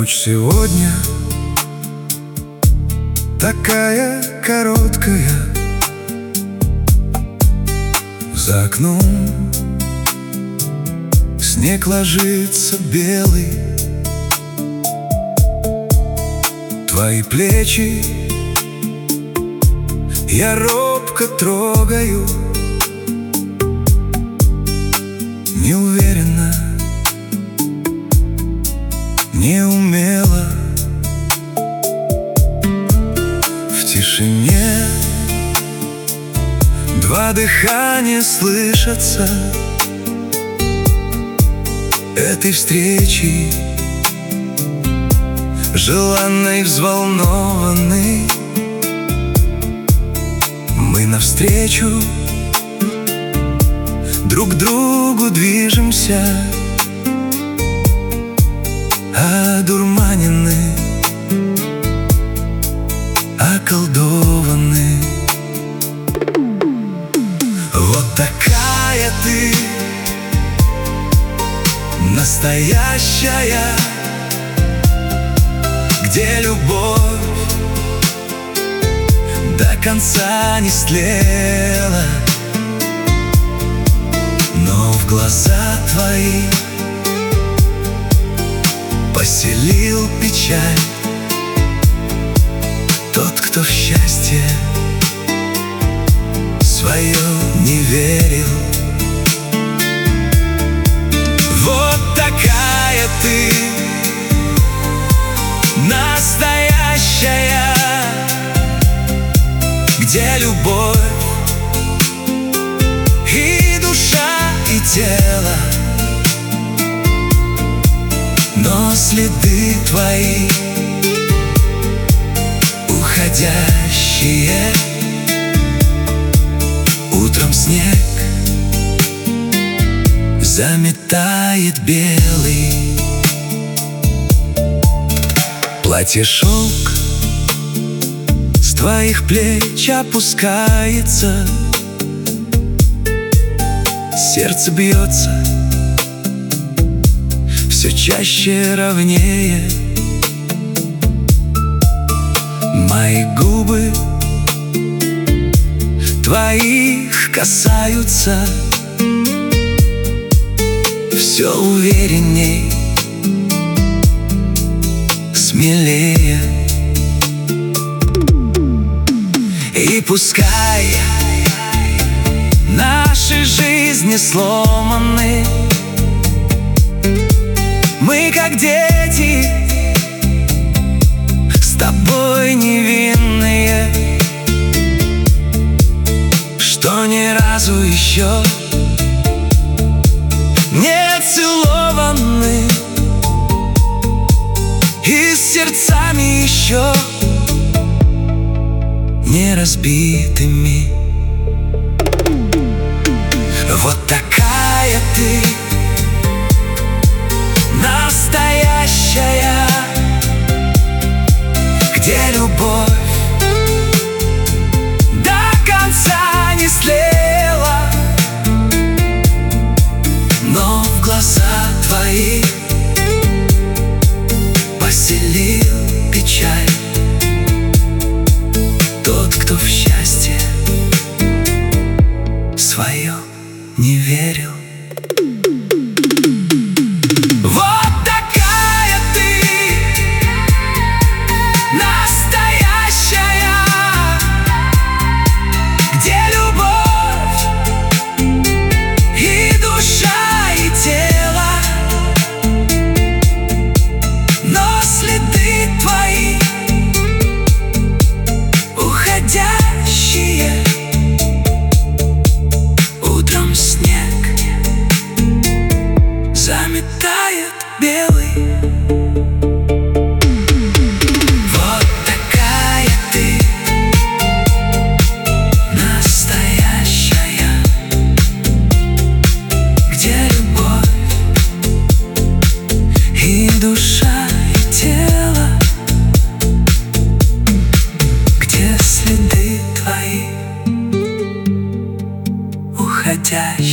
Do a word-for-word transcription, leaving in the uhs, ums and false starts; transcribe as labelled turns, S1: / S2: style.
S1: Ночь сегодня такая короткая, за окном снег ложится белый. Твои плечи я робко трогаю, неуверенно, неумело. В тишине два дыхания слышатся этой встречи, желанной, взволнованной. Мы навстречу друг другу движемся, одурманены, околдованы. Вот такая ты, настоящая, где любовь до конца не стлела, но в глаза твои поселил печаль тот, кто в счастье свое не верил. Вот такая ты, настоящая, где любовь и душа, и тело, но следы твои уходящие. Утром снег заметает белый. Платье шелк с твоих плеч опускается, сердце бьется все чаще, ровнее. Мои губы твоих касаются все уверенней, смелее. И пускай наши жизни сломаны, мы как дети с тобой невинные, что ни разу еще не целованы, и с сердцами еще не разбитыми. Вот такая ты, настоящая, где любовь до конца не стлела, но в глаза твои поселил печаль тот, кто в счастье свое не верил. Вот такая ты, настоящая, где любовь и душа, и тело, но следы твои уходящие. Утром снег заметает белый. Вот такая ты, настоящая, где любовь и душа, и тело, где следы твои уходящие.